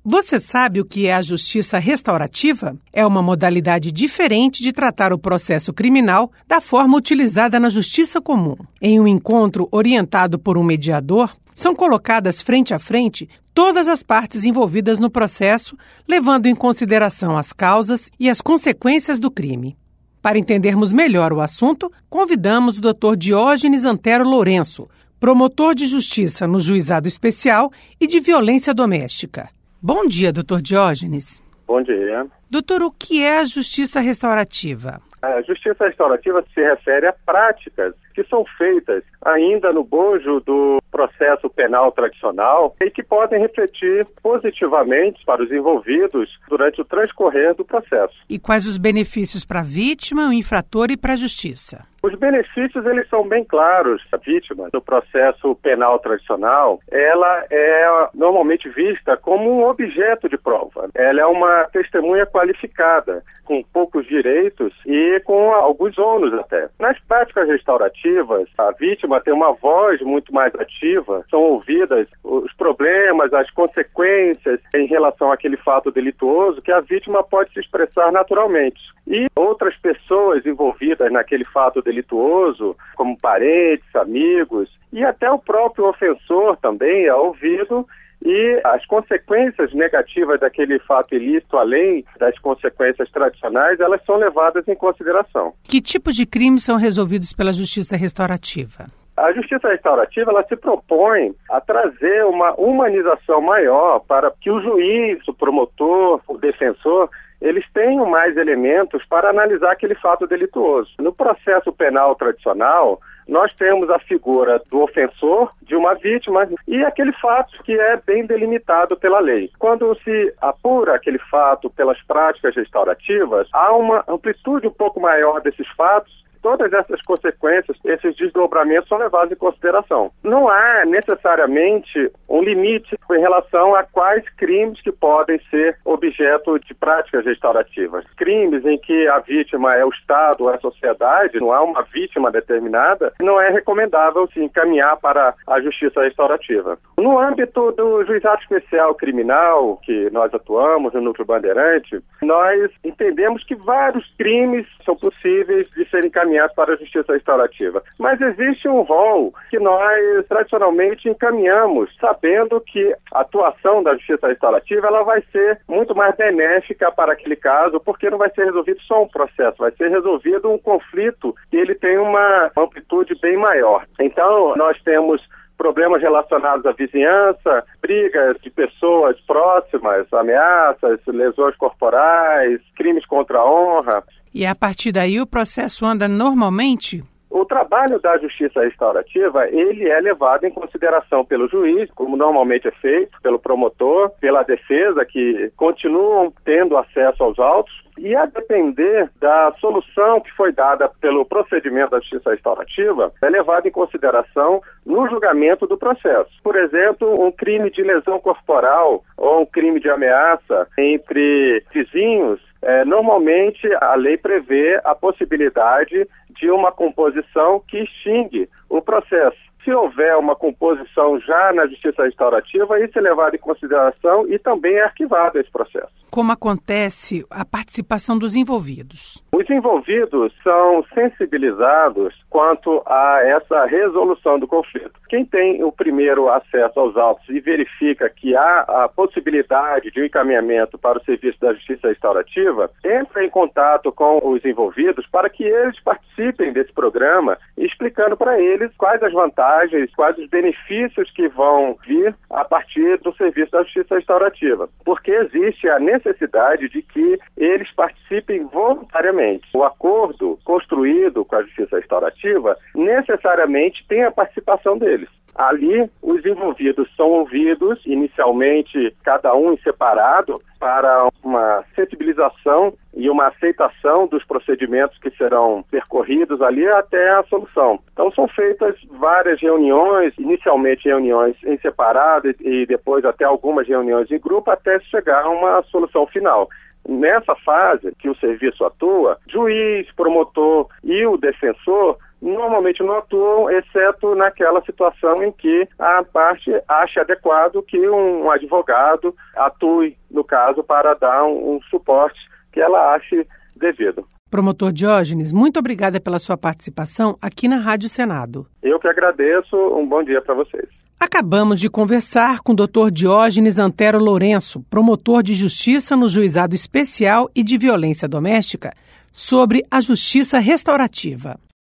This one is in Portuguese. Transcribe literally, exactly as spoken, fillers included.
Você sabe o que é a justiça restaurativa? É uma modalidade diferente de tratar o processo criminal da forma utilizada na justiça comum. Em um encontro orientado por um mediador, são colocadas frente a frente todas as partes envolvidas no processo, levando em consideração as causas e as consequências do crime. Para entendermos melhor o assunto, convidamos o doutor Diógenes Antero Lourenço, promotor de justiça no Juizado Especial e de Violência Doméstica. Bom dia, doutor Diógenes. Bom dia. Doutor, o que é a justiça restaurativa? A justiça restaurativa se refere a práticas que são feitas ainda no bojo do processo penal tradicional e que podem refletir positivamente para os envolvidos durante o transcorrer do processo. E quais os benefícios para a vítima, o infrator e para a justiça? Os benefícios, eles são bem claros. A vítima, no processo penal tradicional, ela é normalmente vista como um objeto de prova. Ela é uma testemunha qualificada, com poucos direitos e com alguns ônus até. Nas práticas restaurativas, a vítima tem uma voz muito mais ativa, são ouvidas os problemas, as consequências em relação àquele fato delituoso que a vítima pode se expressar naturalmente. E outras pessoas envolvidas naquele fato delituoso, como parentes, amigos, e até o próprio ofensor também é ouvido, e as consequências negativas daquele fato ilícito, além das consequências tradicionais, elas são levadas em consideração. Que tipos de crimes são resolvidos pela justiça restaurativa? A justiça restaurativa, ela se propõe a trazer uma humanização maior para que o juiz, o promotor, o defensor, eles tenham mais elementos para analisar aquele fato delituoso. No processo penal tradicional, nós temos a figura do ofensor, de uma vítima, e aquele fato que é bem delimitado pela lei. Quando se apura aquele fato pelas práticas restaurativas, há uma amplitude um pouco maior desses fatos. Todas essas consequências, esses desdobramentos são levados em consideração. Não há necessariamente um limite em relação a quais crimes que podem ser objeto de práticas restaurativas. Crimes em que a vítima é o Estado ou a sociedade, não há uma vítima determinada, não é recomendável se encaminhar para a justiça restaurativa. No âmbito do Juizado Especial Criminal, que nós atuamos no Núcleo Bandeirante, nós entendemos que vários crimes são possíveis de serem encaminhados para a justiça restaurativa. Mas existe um rol que nós tradicionalmente encaminhamos, sabendo que a atuação da justiça restaurativa ela vai ser muito mais benéfica para aquele caso, porque não vai ser resolvido só um processo, vai ser resolvido um conflito que ele tem uma amplitude bem maior. Então, nós temos problemas relacionados à vizinhança, brigas de pessoas próximas, ameaças, lesões corporais, crimes contra a honra. E a partir daí o processo anda normalmente? O trabalho da justiça restaurativa, ele é levado em consideração pelo juiz, como normalmente é feito, pelo promotor, pela defesa, que continuam tendo acesso aos autos, e a depender da solução que foi dada pelo procedimento da justiça restaurativa, é levado em consideração no julgamento do processo. Por exemplo, um crime de lesão corporal ou um crime de ameaça entre vizinhos, é, normalmente a lei prevê a possibilidade de uma composição que extingue o processo. Se houver uma composição já na justiça restaurativa, isso é levado em consideração e também é arquivado esse processo. Como acontece a participação dos envolvidos? Os envolvidos são sensibilizados quanto a essa resolução do conflito. Quem tem o primeiro acesso aos autos e verifica que há a possibilidade de um encaminhamento para o serviço da justiça restaurativa, entra em contato com os envolvidos para que eles participem desse programa, explicando para eles quais as vantagens, quais os benefícios que vão vir a partir do serviço da justiça restaurativa. Porque existe a necessidade de que eles participem voluntariamente. O acordo construído com a justiça restaurativa necessariamente tem a participação deles. Ali, os envolvidos são ouvidos, inicialmente cada um em separado, para uma sensibilização e uma aceitação dos procedimentos que serão percorridos ali até a solução. Então são feitas várias reuniões, inicialmente reuniões em separado e depois até algumas reuniões em grupo até chegar a uma solução final. Nessa fase que o serviço atua, juiz, promotor e o defensor normalmente não atuam, exceto naquela situação em que a parte ache adequado que um advogado atue, no caso, para dar um, um suporte que ela ache devido. Promotor Diógenes, muito obrigada pela sua participação aqui na Rádio Senado. Eu que agradeço, um bom dia para vocês. Acabamos de conversar com o doutor Diógenes Antero Lourenço, promotor de justiça no Juizado Especial e de Violência Doméstica, sobre a justiça restaurativa.